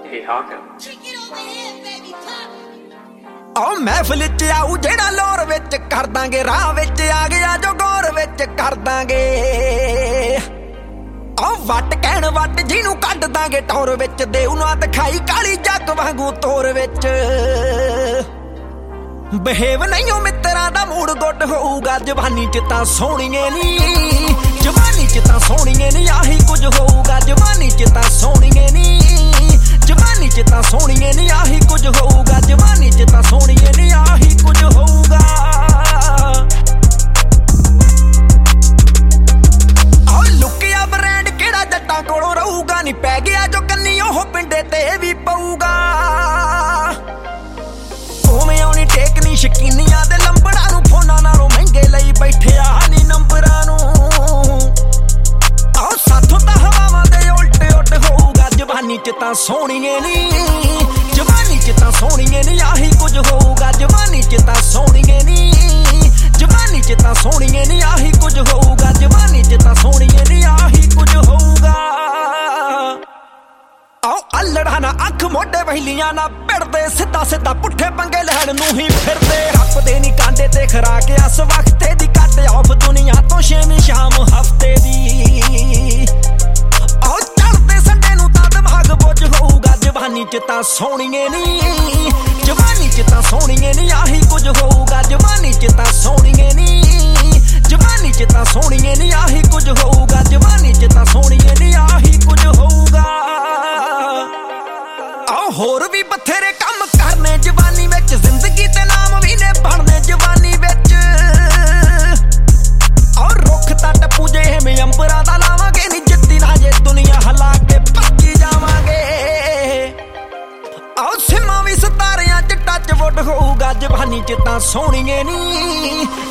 Hey Hawken. ओ महफिल च आऊ जेड़ा लोर विच कर दांगे राह विच आ गया जो गौर विच कर दांगे ओ वट कहण वट जिनू कढ दांगे टौर विच देव ना दिखाई काली जग वांगू तोर विच बिहेव नहीं हो मित्रा दा मूड गुड होऊगा जवानी च तां सोहणीए नी जवानी च तां सोहणीए नी आही कुछ होऊगा जवानी च तां सोहणीए नी जवानी च तां सोहणीए नी आही कुछ होऊगा जवानी च तां सोहणीए नी आही कुछ होऊगा आ लुकिया ब्रांड केड़ा जट्टां कोलों रहूगा नी पै गया जो कन्नी ओह पिंडे ते भी पऊगा ओवें आउणी टेक नी शकीनियां दे लंबड़ां नूं फोनां नालों महंगे लई बैठिया नी नंबरां नूं आओ साथों तां हवावां दे उल्ट उल्ट होऊगा जवानी च तां सोहणीए नी जवानी च तां सोहणीए नी आही कुछ होऊगा जवानी च तां सोहणीए नी जवानी च तां सोहणीए नी आही कुछ होऊगा जवानी च तां सोहणीए नी आही कुछ होऊगा आओ अल्लड़ा ना अख मोटे वहलियां ना पिड़दे सीधा सीधा पुठे पंगे लैण नूं ही फिरदे हफ्ते नी कांडे ते खरा के अस वक्ते दी कट ऑफ दुनिया तो छेवीं शाम हफ्ते दी आओ चढ़दे संडे नूं तां दिमाग बुझ होऊगा जवानी च तां सोहणीए नी जवानी च तां सोहणीए नी आही कुछ होऊगा जवानी च तां सोहणीए नी जवानी च तां सोहणीए नी आही कुछ होऊगा जवानी च तां सोहणीए नी आही कुछ होऊगा आओ होर भी बथेरे काम करने जवानी विच जिंदगी ते नाम भी ने बनने जवानी विच और रुख तट पूजे में अंबरां दा लावांगे नी जिद्दी ना जे दुनिया हला के पक्की जावांगे आओ सिमा भी सितारियां च टच वुड होऊगा जवानी च तां सोहणीए नी